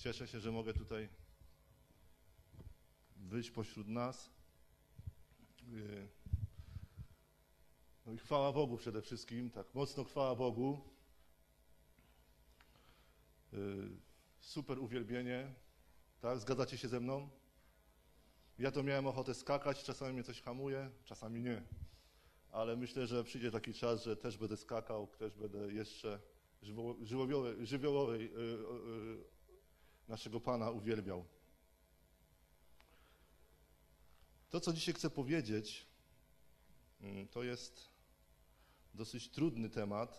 Cieszę się, że mogę tutaj wyjść pośród nas. No i chwała Bogu przede wszystkim, tak mocno chwała Bogu. Super uwielbienie, tak? Zgadzacie się ze mną? Ja to miałem ochotę skakać, czasami mnie coś hamuje, czasami nie. Ale myślę, że przyjdzie taki czas, że też będę skakał, też będę jeszcze żywiołowej naszego Pana uwielbiał. To, co dzisiaj chcę powiedzieć, to jest dosyć trudny temat,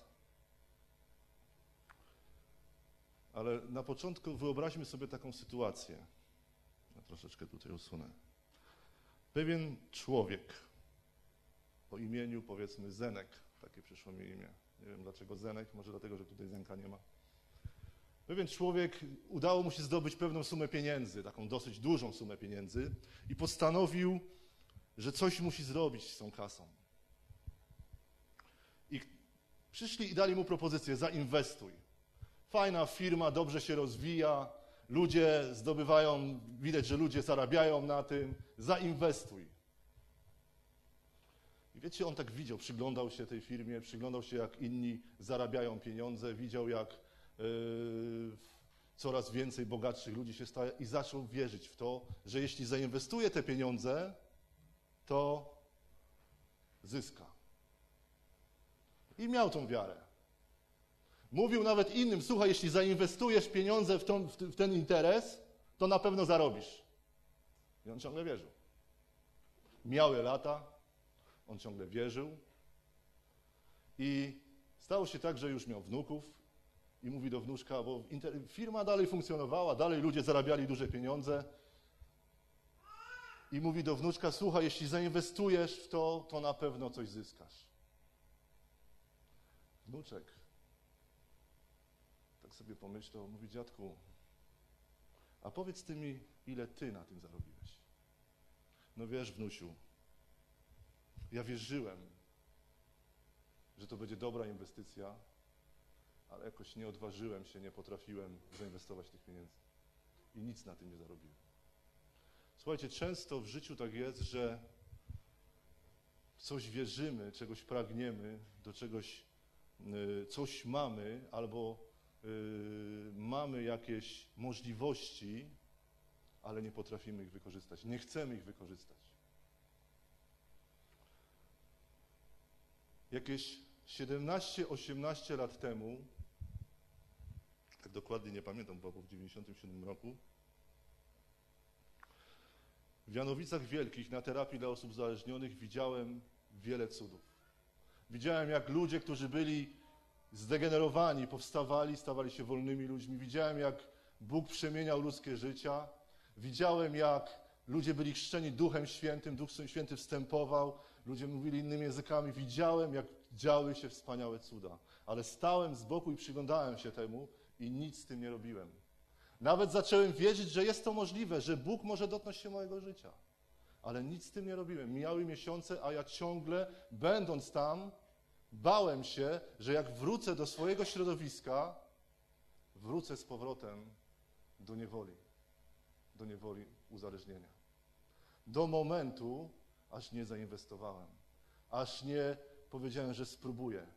ale na początku wyobraźmy sobie taką sytuację. Ja troszeczkę tutaj usunę. Pewien człowiek o imieniu, powiedzmy, Zenek, takie przyszło mi imię. Nie wiem dlaczego Zenek, może dlatego, że tutaj Zenka nie ma. Pewien człowiek, udało mu się zdobyć pewną sumę pieniędzy, taką dosyć dużą sumę pieniędzy i postanowił, że coś musi zrobić z tą kasą. I przyszli i dali mu propozycję, zainwestuj. Fajna firma, dobrze się rozwija, ludzie zdobywają, widać, że ludzie zarabiają na tym, zainwestuj. I wiecie, on tak widział, przyglądał się tej firmie, przyglądał się, jak inni zarabiają pieniądze, widział, jak coraz więcej bogatszych ludzi się staje i zaczął wierzyć w to, że jeśli zainwestuje te pieniądze, to zyska. I miał tą wiarę. Mówił nawet innym, słuchaj, jeśli zainwestujesz pieniądze w ten interes, to na pewno zarobisz. I on ciągle wierzył. Miały lata, on ciągle wierzył i stało się tak, że już miał wnuków i mówi do wnuczka, bo firma dalej funkcjonowała, dalej ludzie zarabiali duże pieniądze i mówi do wnuczka, słuchaj, jeśli zainwestujesz w to, to na pewno coś zyskasz. Wnuczek tak sobie pomyślał, mówi, dziadku, a powiedz ty mi, ile ty na tym zarobiłeś? No wiesz, wnusiu, ja wierzyłem, że to będzie dobra inwestycja, ale jakoś nie odważyłem się, nie potrafiłem zainwestować tych pieniędzy. I nic na tym nie zarobiłem. Słuchajcie, często w życiu tak jest, że w coś wierzymy, czegoś pragniemy, do czegoś coś mamy, albo mamy jakieś możliwości, ale nie potrafimy ich wykorzystać. Nie chcemy ich wykorzystać. Jakieś 17-18 lat temu, tak dokładnie nie pamiętam, bo w 1997 roku, w Janowicach Wielkich na terapii dla osób uzależnionych widziałem wiele cudów. Widziałem, jak ludzie, którzy byli zdegenerowani, powstawali, stawali się wolnymi ludźmi. Widziałem, jak Bóg przemieniał ludzkie życia. Widziałem, jak ludzie byli chrzczeni Duchem Świętym, Duch Święty wstępował, ludzie mówili innymi językami. Widziałem, jak działy się wspaniałe cuda. Ale stałem z boku i przyglądałem się temu i nic z tym nie robiłem. Nawet zacząłem wierzyć, że jest to możliwe, że Bóg może dotknąć się mojego życia. Ale nic z tym nie robiłem. Mijały miesiące, a ja ciągle, będąc tam, bałem się, że jak wrócę do swojego środowiska, wrócę z powrotem do niewoli uzależnienia. Do momentu, aż nie zainwestowałem, aż nie powiedziałem, że spróbuję.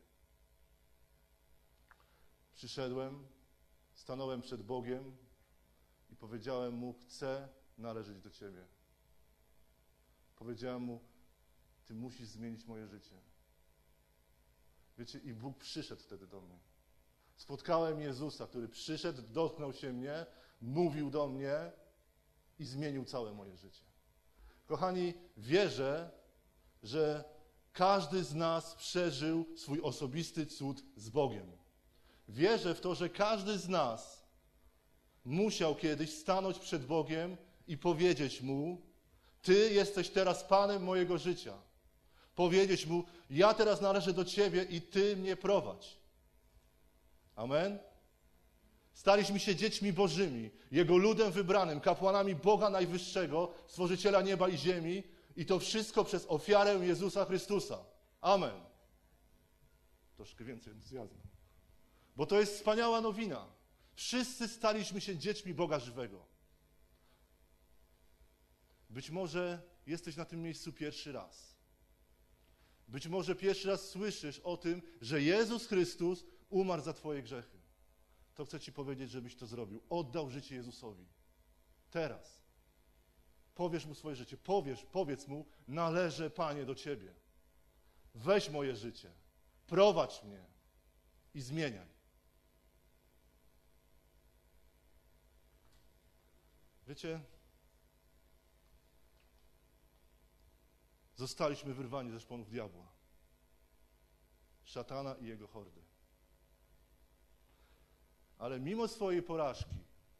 Przyszedłem, stanąłem przed Bogiem i powiedziałem Mu, chcę należeć do Ciebie. Powiedziałem Mu, Ty musisz zmienić moje życie. Wiecie, i Bóg przyszedł wtedy do mnie. Spotkałem Jezusa, który przyszedł, dotknął się mnie, mówił do mnie i zmienił całe moje życie. Kochani, wierzę, że każdy z nas przeżył swój osobisty cud z Bogiem. Wierzę w to, że każdy z nas musiał kiedyś stanąć przed Bogiem i powiedzieć Mu, Ty jesteś teraz Panem mojego życia. Powiedzieć Mu, ja teraz należę do Ciebie i Ty mnie prowadź. Amen? Staliśmy się dziećmi Bożymi, Jego ludem wybranym, kapłanami Boga Najwyższego, Stworzyciela nieba i ziemi i to wszystko przez ofiarę Jezusa Chrystusa. Amen. Troszkę więcej entuzjazmu. Bo to jest wspaniała nowina. Wszyscy staliśmy się dziećmi Boga żywego. Być może jesteś na tym miejscu pierwszy raz. Być może pierwszy raz słyszysz o tym, że Jezus Chrystus umarł za twoje grzechy. To chcę ci powiedzieć, żebyś to zrobił. Oddał życie Jezusowi. Teraz. Powiesz mu swoje życie. Powiedz mu, należę, Panie, do Ciebie. Weź moje życie. Prowadź mnie i zmieniaj. Wiecie, zostaliśmy wyrwani ze szponów diabła, szatana i jego hordy. Ale mimo swojej porażki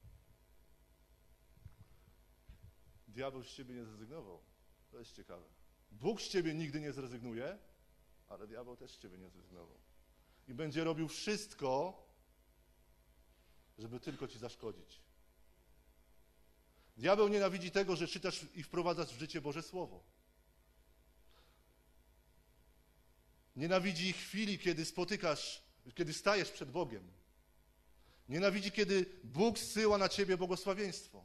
diabeł z ciebie nie zrezygnował. To jest ciekawe. Bóg z ciebie nigdy nie zrezygnuje, ale diabeł też z ciebie nie zrezygnował. I będzie robił wszystko, żeby tylko ci zaszkodzić. Diabeł nienawidzi tego, że czytasz i wprowadzasz w życie Boże Słowo. Nienawidzi chwili, kiedy stajesz przed Bogiem. Nienawidzi, kiedy Bóg zsyła na ciebie błogosławieństwo.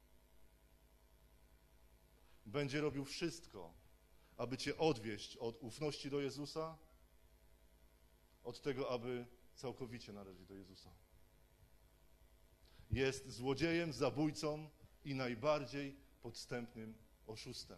Będzie robił wszystko, aby cię odwieść od ufności do Jezusa, od tego, aby całkowicie należeć do Jezusa. Jest złodziejem, zabójcą i najbardziej podstępnym oszustem.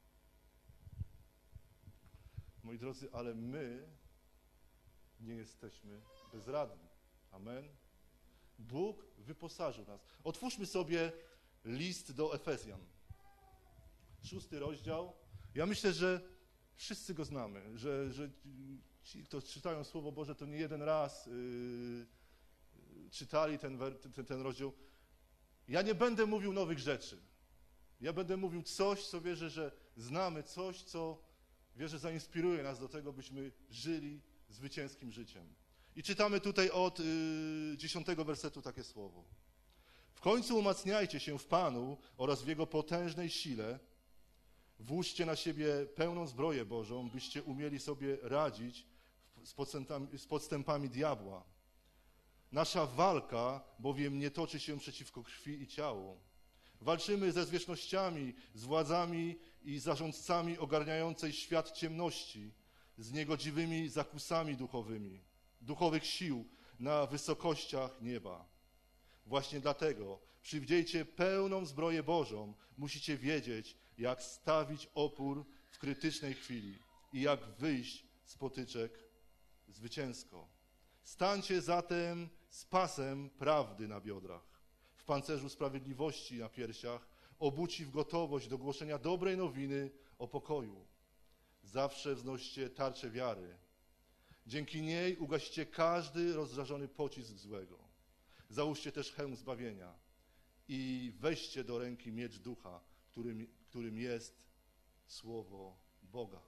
Moi drodzy, ale my nie jesteśmy bezradni. Amen. Bóg wyposażył nas. Otwórzmy sobie list do Efezjan. 6 rozdział. Ja myślę, że wszyscy go znamy, że ci, kto czytają Słowo Boże, to nie jeden raz czytali ten rozdział. Ja nie będę mówił nowych rzeczy. Ja będę mówił coś, co wierzę, że znamy, coś, co wierzę, zainspiruje nas do tego, byśmy żyli zwycięskim życiem. I czytamy tutaj od 10 wersetu takie słowo. W końcu umacniajcie się w Panu oraz w Jego potężnej sile. Włóżcie na siebie pełną zbroję Bożą, byście umieli sobie radzić z podstępami diabła. Nasza walka bowiem nie toczy się przeciwko krwi i ciału. Walczymy ze zwierzchnościami, z władzami i zarządcami ogarniającej świat ciemności, z niegodziwymi zakusami duchowych sił na wysokościach nieba. Właśnie dlatego przywdziejcie pełną zbroję Bożą. Musicie wiedzieć, jak stawić opór w krytycznej chwili i jak wyjść z potyczek zwycięsko. Stańcie zatem z pasem prawdy na biodrach, w pancerzu sprawiedliwości na piersiach, obuci w gotowość do głoszenia dobrej nowiny o pokoju. Zawsze wznoście tarczę wiary. Dzięki niej ugasicie każdy rozżarzony pocisk złego. Załóżcie też hełm zbawienia i weźcie do ręki miecz ducha, którym jest Słowo Boga.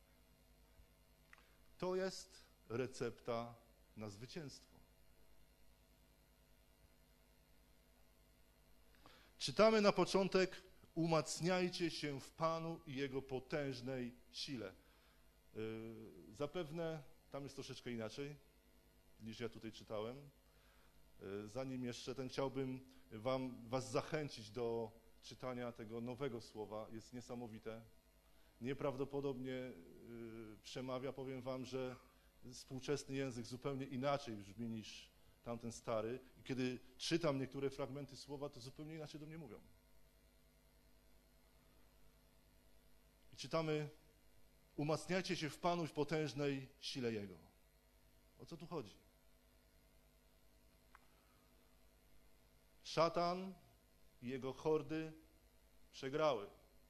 To jest recepta na zwycięstwo. Czytamy na początek: umacniajcie się w Panu i Jego potężnej sile. Zapewne tam jest troszeczkę inaczej, niż ja tutaj czytałem. Zanim jeszcze chciałbym was zachęcić do czytania tego nowego słowa. Jest niesamowite. Nieprawdopodobnie przemawia. Powiem wam, że współczesny język zupełnie inaczej brzmi niż tamten stary. I kiedy czytam niektóre fragmenty słowa, to zupełnie inaczej do mnie mówią. I czytamy: umacniajcie się w Panu i w potężnej sile Jego. O co tu chodzi? Szatan i jego hordy przegrały.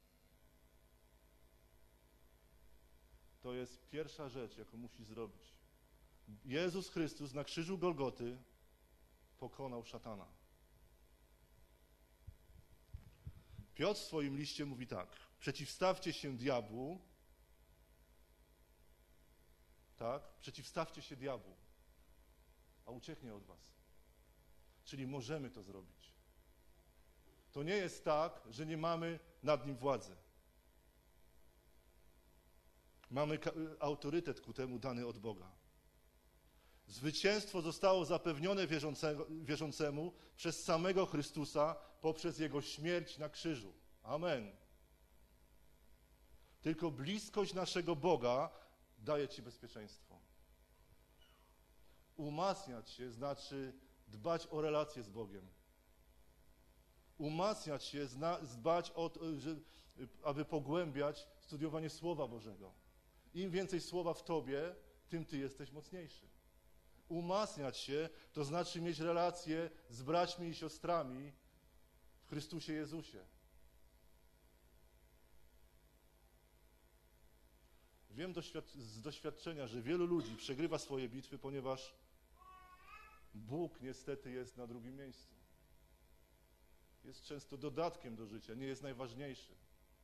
To jest pierwsza rzecz, jaką musi zrobić. Jezus Chrystus na krzyżu Golgoty pokonał szatana. Piotr w swoim liście mówi tak: przeciwstawcie się diabłu, tak? Przeciwstawcie się diabłu, a ucieknie od was. Czyli możemy to zrobić. To nie jest tak, że nie mamy nad nim władzy. Mamy autorytet ku temu dany od Boga. Zwycięstwo zostało zapewnione wierzącemu przez samego Chrystusa poprzez Jego śmierć na krzyżu. Amen. Tylko bliskość naszego Boga daje ci bezpieczeństwo. Umacniać się znaczy dbać o relacje z Bogiem. Umacniać się, dbać o to, aby pogłębiać studiowanie Słowa Bożego. Im więcej Słowa w tobie, tym ty jesteś mocniejszy. Umacniać się to znaczy mieć relacje z braćmi i siostrami w Chrystusie Jezusie. Wiem z doświadczenia, że wielu ludzi przegrywa swoje bitwy, ponieważ Bóg niestety jest na drugim miejscu. Jest często dodatkiem do życia, nie jest najważniejszy.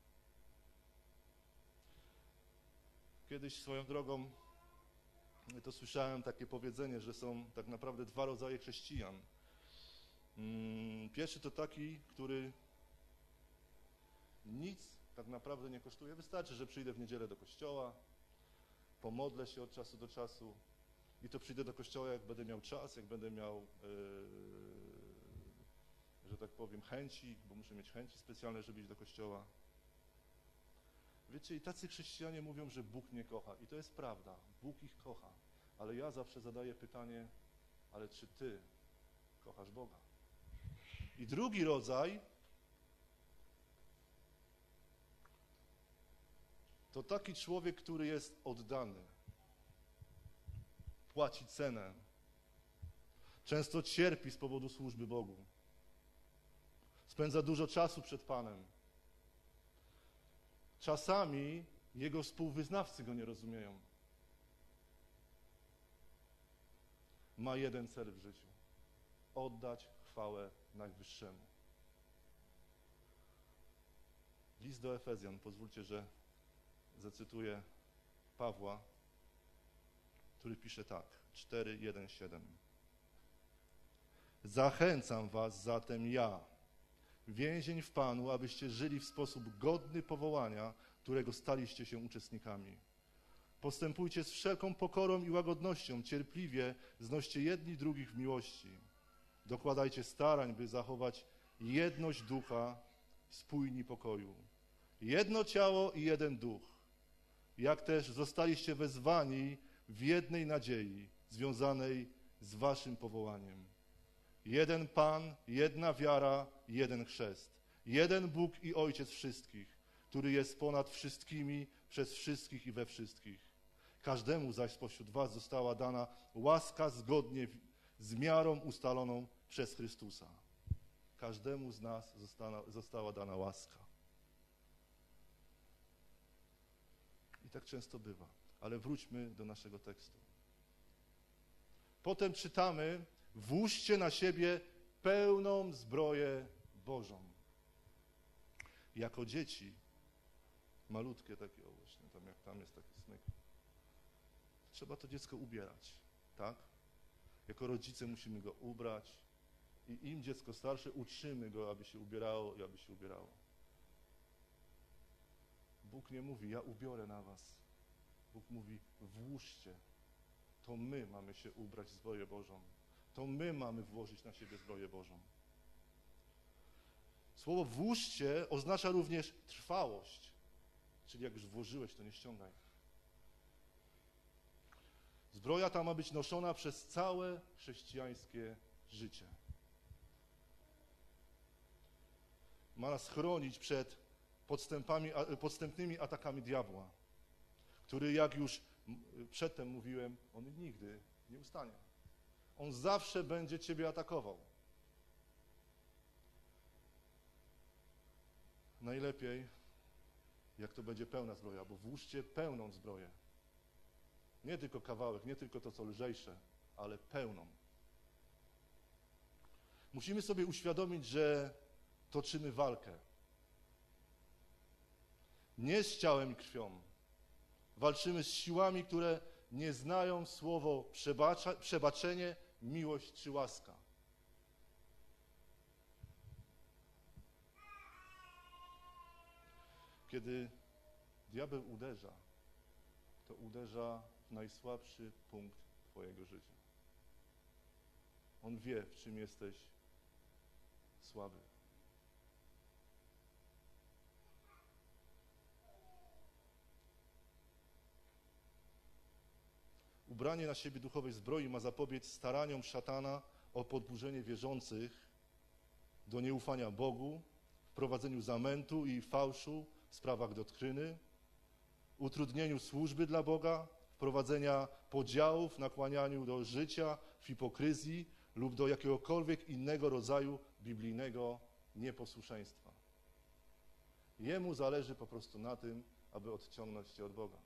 Kiedyś swoją drogą to słyszałem takie powiedzenie, że są tak naprawdę dwa rodzaje chrześcijan. Pierwszy to taki, który nic tak naprawdę nie kosztuje. Wystarczy, że przyjdę w niedzielę do kościoła, pomodlę się od czasu do czasu i to przyjdę do kościoła, jak będę miał czas, jak będę miał, że tak powiem, chęci, bo muszę mieć chęci specjalne, żeby iść do kościoła. Wiecie, i tacy chrześcijanie mówią, że Bóg mnie kocha. I to jest prawda, Bóg ich kocha. Ale ja zawsze zadaję pytanie, ale czy ty kochasz Boga? I drugi rodzaj to taki człowiek, który jest oddany, płaci cenę, często cierpi z powodu służby Bogu, spędza dużo czasu przed Panem. Czasami jego współwyznawcy go nie rozumieją. Ma jeden cel w życiu: oddać chwałę Najwyższemu. List do Efezjan, pozwólcie, że zacytuję Pawła, który pisze tak, 4:1-7. Zachęcam was zatem ja, więzień w Panu, abyście żyli w sposób godny powołania, którego staliście się uczestnikami. Postępujcie z wszelką pokorą i łagodnością, cierpliwie znoście jedni drugich w miłości. Dokładajcie starań, by zachować jedność ducha, spójni pokoju. Jedno ciało i jeden duch, jak też zostaliście wezwani w jednej nadziei, związanej z waszym powołaniem. Jeden Pan, jedna wiara, jeden chrzest. Jeden Bóg i Ojciec wszystkich, który jest ponad wszystkimi, przez wszystkich i we wszystkich. Każdemu zaś spośród was została dana łaska zgodnie z miarą ustaloną przez Chrystusa. Każdemu z nas została dana łaska. I tak często bywa. Ale wróćmy do naszego tekstu. Potem czytamy: włóżcie na siebie pełną zbroję Bożą. Jako dzieci, malutkie takie, o właśnie, tam jak tam jest taki smyk, trzeba to dziecko ubierać, tak? Jako rodzice musimy go ubrać i im dziecko starsze, uczymy go, aby się ubierało i aby się ubierało. Bóg nie mówi: ja ubiorę na was. Bóg mówi: włóżcie. To my mamy się ubrać w zbroję Bożą. To my mamy włożyć na siebie zbroję Bożą. Słowo włóżcie oznacza również trwałość. Czyli jak już włożyłeś, to nie ściągaj. Zbroja ta ma być noszona przez całe chrześcijańskie życie. Ma nas chronić przed podstępnymi atakami diabła, który, jak już przedtem mówiłem, on nigdy nie ustanie. On zawsze będzie ciebie atakował. Najlepiej, jak to będzie pełna zbroja, bo włóżcie pełną zbroję. Nie tylko kawałek, nie tylko to, co lżejsze, ale pełną. Musimy sobie uświadomić, że toczymy walkę. Nie z ciałem i krwią. Walczymy z siłami, które nie znają słowo przebaczenie, miłość czy łaska. Kiedy diabeł uderza, to uderza w najsłabszy punkt twojego życia. On wie, w czym jesteś słaby. Ubranie na siebie duchowej zbroi ma zapobiec staraniom szatana o podburzenie wierzących do nieufania Bogu, wprowadzeniu zamętu i fałszu w sprawach doktryny, utrudnieniu służby dla Boga, wprowadzenia podziałów, nakłanianiu do życia w hipokryzji lub do jakiegokolwiek innego rodzaju biblijnego nieposłuszeństwa. Jemu zależy po prostu na tym, aby odciągnąć cię od Boga.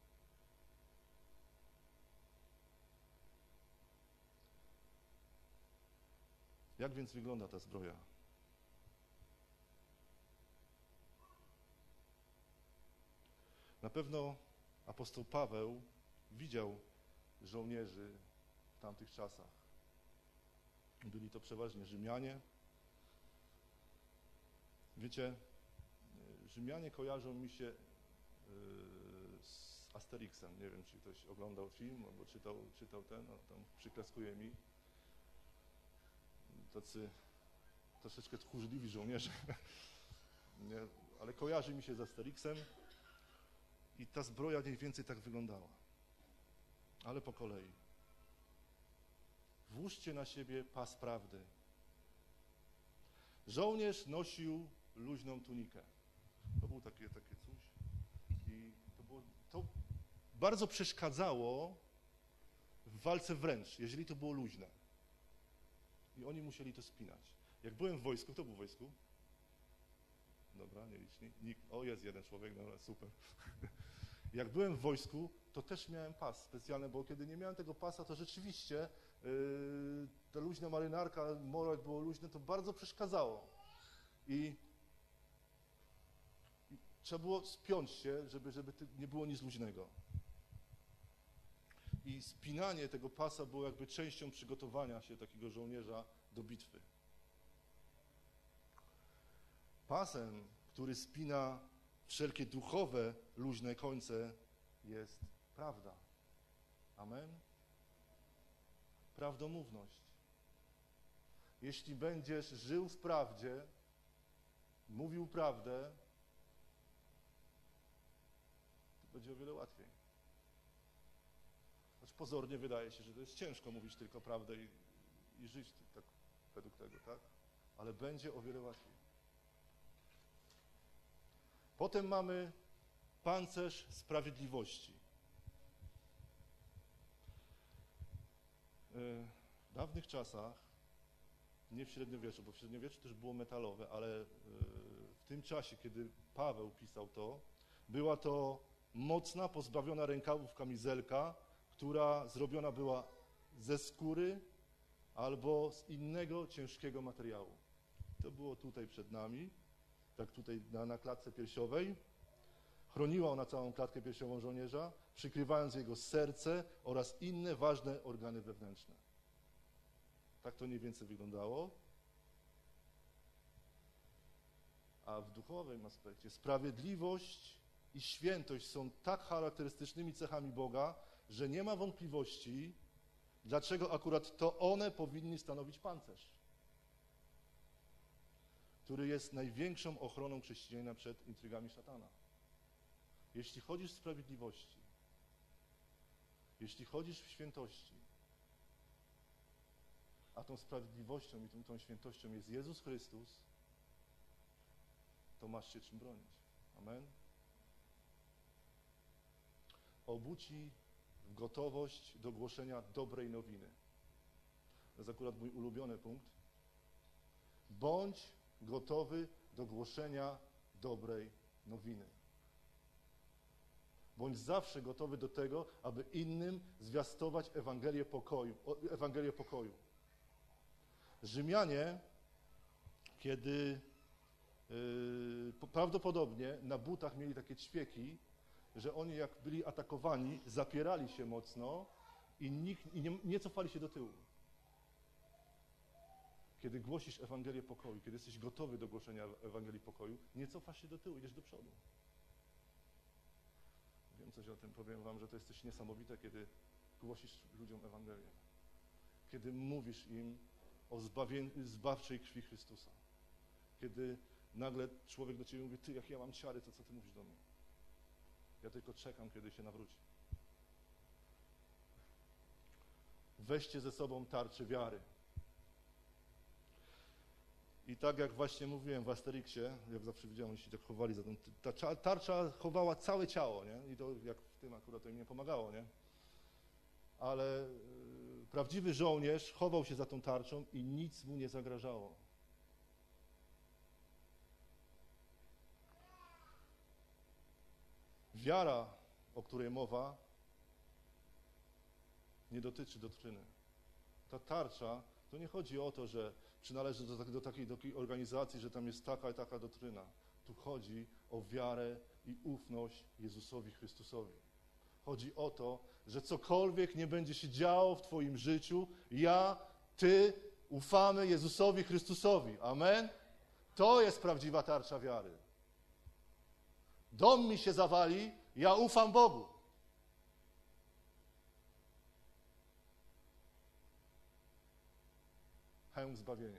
Jak więc wygląda ta zbroja? Na pewno apostoł Paweł widział żołnierzy w tamtych czasach. Byli to przeważnie Rzymianie. Wiecie, Rzymianie kojarzą mi się z Asterixem. Nie wiem, czy ktoś oglądał film albo czytał ten, no, tam przyklaskuje mi. Tacy troszeczkę tchórzliwi żołnierze, nie? Ale kojarzy mi się z Asterixem i ta zbroja mniej więcej tak wyglądała. Ale po kolei. Włóżcie na siebie pas prawdy. Żołnierz nosił luźną tunikę. To było takie coś i to bardzo przeszkadzało w walce wręcz, jeżeli to było luźne. I oni musieli to spinać. Jak byłem w wojsku, kto był w wojsku? Dobra, nieliczni. O, jest jeden człowiek, dobra, super. Jak byłem w wojsku, to też miałem pas specjalny, bo kiedy nie miałem tego pasa, to rzeczywiście ta luźna marynarka, moro jak było luźne, to bardzo przeszkadzało. I trzeba było spiąć się, żeby nie było nic luźnego. I spinanie tego pasa było jakby częścią przygotowania się takiego żołnierza do bitwy. Pasem, który spina wszelkie duchowe, luźne końce, jest prawda. Amen? Prawdomówność. Jeśli będziesz żył w prawdzie, mówił prawdę, to będzie o wiele łatwiej. Choć pozornie wydaje się, że to jest ciężko mówić tylko prawdę i żyć tak według tego, tak? Ale będzie o wiele łatwiej. Potem mamy pancerz sprawiedliwości. W dawnych czasach, nie w średniowieczu, bo w średniowieczu też było metalowe, ale w tym czasie, kiedy Paweł pisał to, była to mocna, pozbawiona rękawów kamizelka, która zrobiona była ze skóry albo z innego ciężkiego materiału. To było tutaj przed nami, tak tutaj na klatce piersiowej. Chroniła ona całą klatkę piersiową żołnierza, przykrywając jego serce oraz inne ważne organy wewnętrzne. Tak to mniej więcej wyglądało. A w duchowym aspekcie sprawiedliwość i świętość są tak charakterystycznymi cechami Boga, że nie ma wątpliwości, dlaczego akurat to one powinny stanowić pancerz, który jest największą ochroną chrześcijanina przed intrygami szatana. Jeśli chodzisz w sprawiedliwości, jeśli chodzisz w świętości, a tą sprawiedliwością i tą świętością jest Jezus Chrystus, to masz się czym bronić. Amen? Obuci w gotowość do głoszenia dobrej nowiny. To jest akurat mój ulubiony punkt. Bądź gotowy do głoszenia dobrej nowiny. Bądź zawsze gotowy do tego, aby innym zwiastować Ewangelię pokoju. Rzymianie, kiedy prawdopodobnie na butach mieli takie ćwieki, że oni jak byli atakowani, zapierali się mocno i nie cofali się do tyłu. Kiedy głosisz Ewangelię pokoju, kiedy jesteś gotowy do głoszenia Ewangelii pokoju, nie cofasz się do tyłu, idziesz do przodu. Wiem coś o tym, powiem wam, że to jest coś niesamowite, kiedy głosisz ludziom Ewangelię. Kiedy mówisz im o zbawczej krwi Chrystusa. Kiedy nagle człowiek do ciebie mówi, ty, jak ja mam ciary, to co ty mówisz do mnie? Ja tylko czekam, kiedy się nawróci. Weźcie ze sobą tarczę wiary. I tak jak właśnie mówiłem w Asterixie, jak zawsze widziałem, oni się tak chowali za tą, ta tarcza chowała całe ciało, nie? I to jak w tym akurat to im nie pomagało, nie? Ale prawdziwy żołnierz chował się za tą tarczą i nic mu nie zagrażało. Wiara, o której mowa, nie dotyczy doktryny. Ta tarcza, to nie chodzi o to, że przynależy do takiej organizacji, że tam jest taka i taka doktryna. Tu chodzi o wiarę i ufność Jezusowi Chrystusowi. Chodzi o to, że cokolwiek nie będzie się działo w twoim życiu, ja, ty ufamy Jezusowi Chrystusowi. Amen? To jest prawdziwa tarcza wiary. Dom mi się zawali, ja ufam Bogu. Hełm zbawienia.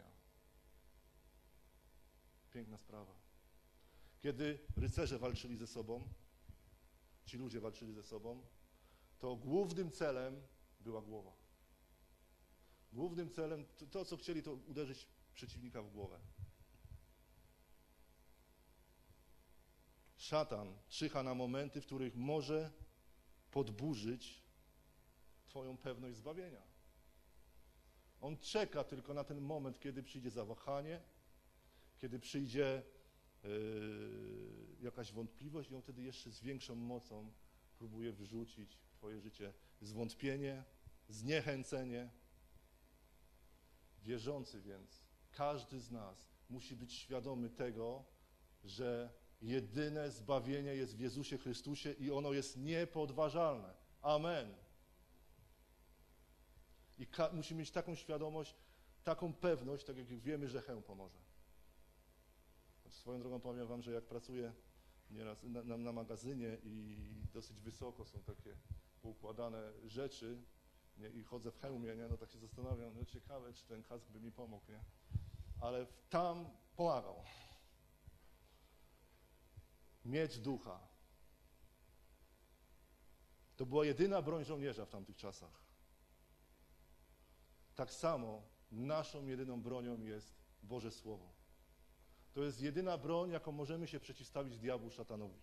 Piękna sprawa. Kiedy rycerze walczyli ze sobą, ci ludzie walczyli ze sobą, to głównym celem była głowa. Głównym celem, to co chcieli, to uderzyć przeciwnika w głowę. Szatan czyha na momenty, w których może podburzyć twoją pewność zbawienia. On czeka tylko na ten moment, kiedy przyjdzie zawahanie, kiedy przyjdzie jakaś wątpliwość i on wtedy jeszcze z większą mocą próbuje wrzucić w twoje życie zwątpienie, zniechęcenie. Wierzący więc, każdy z nas musi być świadomy tego, że jedyne zbawienie jest w Jezusie Chrystusie i ono jest niepodważalne. Amen. I musimy mieć taką świadomość, taką pewność, tak jak wiemy, że Hełm pomoże. Swoją drogą powiem wam, że jak pracuję nieraz na magazynie i dosyć wysoko są takie poukładane rzeczy, nie, i chodzę w hełmie, nie, no tak się zastanawiam, no ciekawe, czy ten kask by mi pomógł, nie? Ale tam pomagał. Miecz ducha. To była jedyna broń żołnierza w tamtych czasach. Tak samo naszą jedyną bronią jest Boże Słowo. To jest jedyna broń, jaką możemy się przeciwstawić diabłu, szatanowi.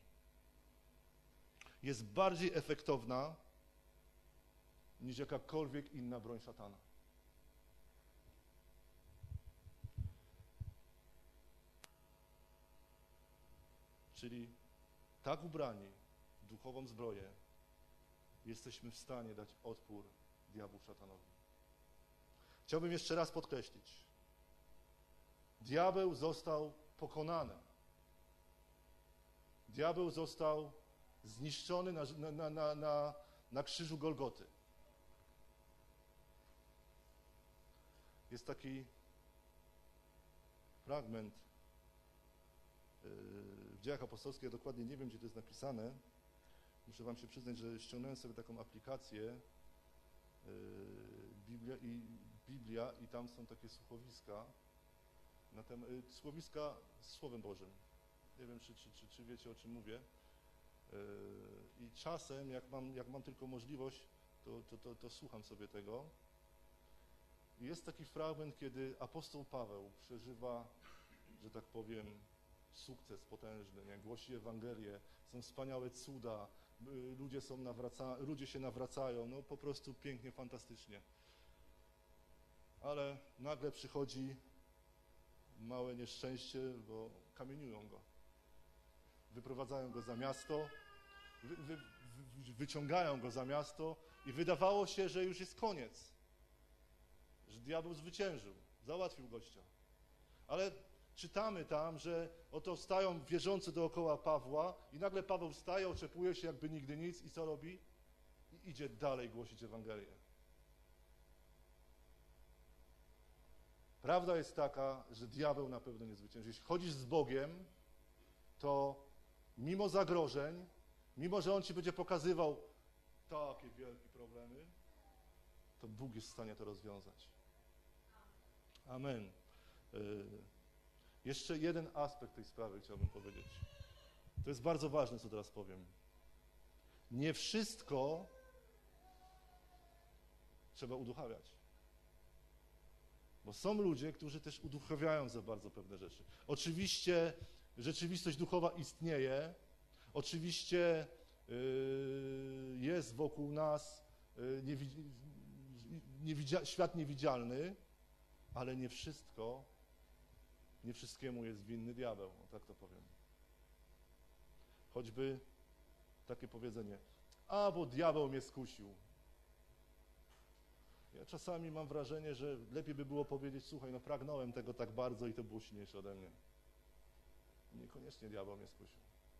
Jest bardziej efektowna niż jakakolwiek inna broń szatana. Czyli tak ubrani w duchową zbroję jesteśmy w stanie dać odpór diabłu, szatanowi. Chciałbym jeszcze raz podkreślić. Diabeł został pokonany. Diabeł został zniszczony na krzyżu Golgoty. Jest taki fragment w Dziejach Apostolskich, ja dokładnie nie wiem, gdzie to jest napisane. Muszę wam się przyznać, że ściągnąłem sobie taką aplikację Biblia i tam są takie słuchowiska, słuchowiska z Słowem Bożym. Nie wiem, czy wiecie, o czym mówię. I czasem, jak mam tylko możliwość, to słucham sobie tego. I jest taki fragment, kiedy apostoł Paweł przeżywa, że tak powiem, sukces potężny, nie? Głosi Ewangelię, są wspaniałe cuda, ludzie się nawracają, no po prostu pięknie, fantastycznie. Ale nagle przychodzi małe nieszczęście, bo kamieniują go. Wyprowadzają go za miasto, wyciągają go za miasto i wydawało się, że już jest koniec, że diabeł zwyciężył, załatwił gościa. Ale czytamy tam, że oto stają wierzący dookoła Pawła i nagle Paweł wstaje, oczepuje się jakby nigdy nic i co robi? I idzie dalej głosić Ewangelię. Prawda jest taka, że diabeł na pewno nie zwycięży. Jeśli chodzisz z Bogiem, to mimo zagrożeń, mimo że On ci będzie pokazywał takie wielkie problemy, to Bóg jest w stanie to rozwiązać. Amen. Jeszcze jeden aspekt tej sprawy chciałbym powiedzieć. To jest bardzo ważne, co teraz powiem. Nie wszystko trzeba uduchawiać. Bo są ludzie, którzy też uduchawiają za bardzo pewne rzeczy. Oczywiście rzeczywistość duchowa istnieje. Oczywiście jest wokół nas świat niewidzialny, ale nie wszystkiemu jest winny diabeł, tak to powiem. Choćby takie powiedzenie, bo diabeł mnie skusił. Ja czasami mam wrażenie, że lepiej by było powiedzieć, słuchaj, pragnąłem tego tak bardzo i to było silniejsze ode mnie. Niekoniecznie diabeł mnie skusił.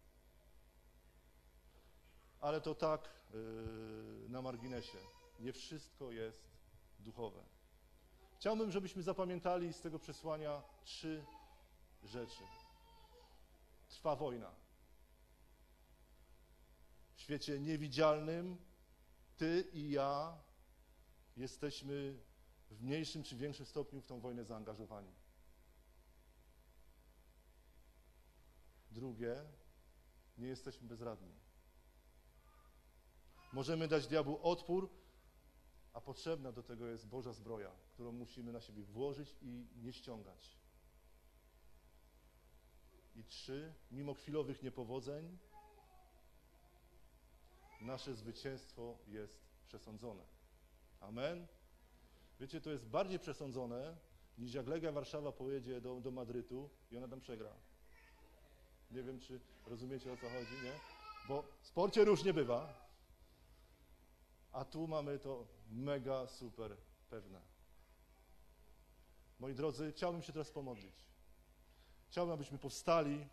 Ale to tak na marginesie. Nie wszystko jest duchowe. Chciałbym, żebyśmy zapamiętali z tego przesłania 3 rzeczy. Trwa wojna. W świecie niewidzialnym ty i ja jesteśmy w mniejszym czy większym stopniu w tą wojnę zaangażowani. Drugie, nie jesteśmy bezradni. Możemy dać diabłu odpór, a potrzebna do tego jest Boża zbroja, którą musimy na siebie włożyć i nie ściągać. I 3, mimo chwilowych niepowodzeń, nasze zwycięstwo jest przesądzone. Amen. Wiecie, to jest bardziej przesądzone, niż jak Legia Warszawa pojedzie do Madrytu i ona tam przegra. Nie wiem, czy rozumiecie, o co chodzi, nie? Bo w sporcie różnie bywa, a tu mamy to mega super pewne. Moi drodzy, chciałbym się teraz pomodlić. Chciałbym, abyśmy powstali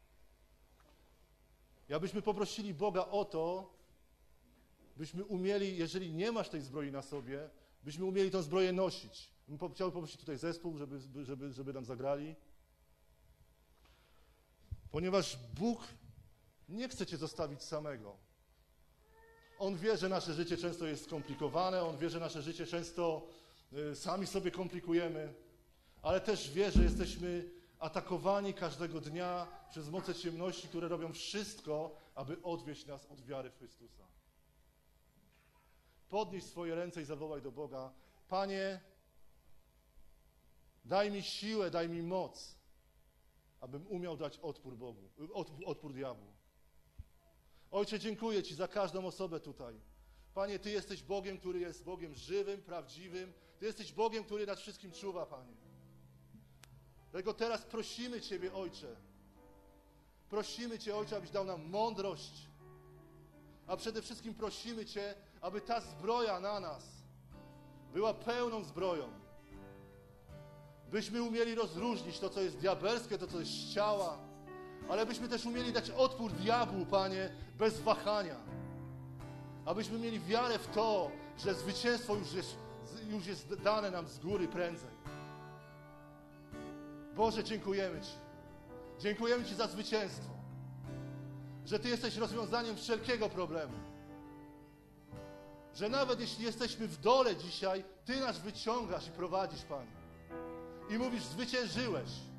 i abyśmy poprosili Boga o to, byśmy umieli, jeżeli nie masz tej zbroi na sobie, byśmy umieli tę zbroję nosić. Chciałbym poprosić tutaj zespół, żeby nam zagrali. Ponieważ Bóg nie chce cię zostawić samego. On wie, że nasze życie często jest skomplikowane, On wie, że nasze życie często sami sobie komplikujemy, ale też wie, że jesteśmy atakowani każdego dnia przez moce ciemności, które robią wszystko, aby odwieść nas od wiary w Chrystusa. Podnieś swoje ręce i zawołaj do Boga: Panie, daj mi siłę, daj mi moc, abym umiał dać odpór diabłu. Ojcze, dziękuję Ci za każdą osobę tutaj. Panie, Ty jesteś Bogiem, który jest Bogiem żywym, prawdziwym. Ty jesteś Bogiem, który nad wszystkim czuwa, Panie. Dlatego teraz prosimy Ciebie, Ojcze. Prosimy Cię, Ojcze, abyś dał nam mądrość. A przede wszystkim prosimy Cię, aby ta zbroja na nas była pełną zbroją. Byśmy umieli rozróżnić to, co jest diabelskie, to, co jest z ciała, ale byśmy też umieli dać odpór diabłu, Panie, bez wahania. Abyśmy mieli wiarę w to, że zwycięstwo już jest dane nam z góry prędzej. Boże, dziękujemy Ci. Dziękujemy Ci za zwycięstwo. Że Ty jesteś rozwiązaniem wszelkiego problemu. Że nawet jeśli jesteśmy w dole dzisiaj, Ty nas wyciągasz i prowadzisz, Panie. I mówisz: zwyciężyłeś.